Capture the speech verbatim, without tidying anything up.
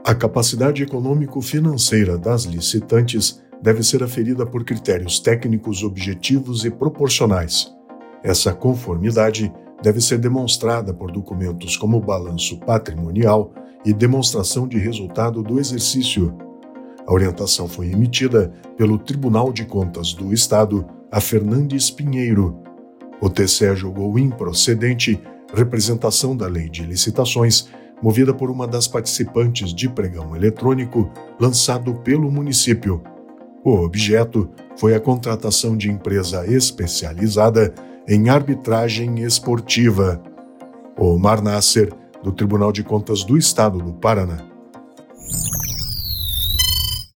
A capacidade econômico-financeira das licitantes deve ser aferida por critérios técnicos objetivos e proporcionais. Essa conformidade deve ser demonstrada por documentos como balanço patrimonial e demonstração de resultado do exercício. A orientação foi emitida pelo Tribunal de Contas do Estado a Fernandes Pinheiro. O T C E julgou improcedente representação da Lei de Licitações movida por uma das participantes de pregão eletrônico lançado pelo município. O objeto foi a contratação de empresa especializada em arbitragem esportiva. Omar Nasser, do Tribunal de Contas do Estado do Paraná.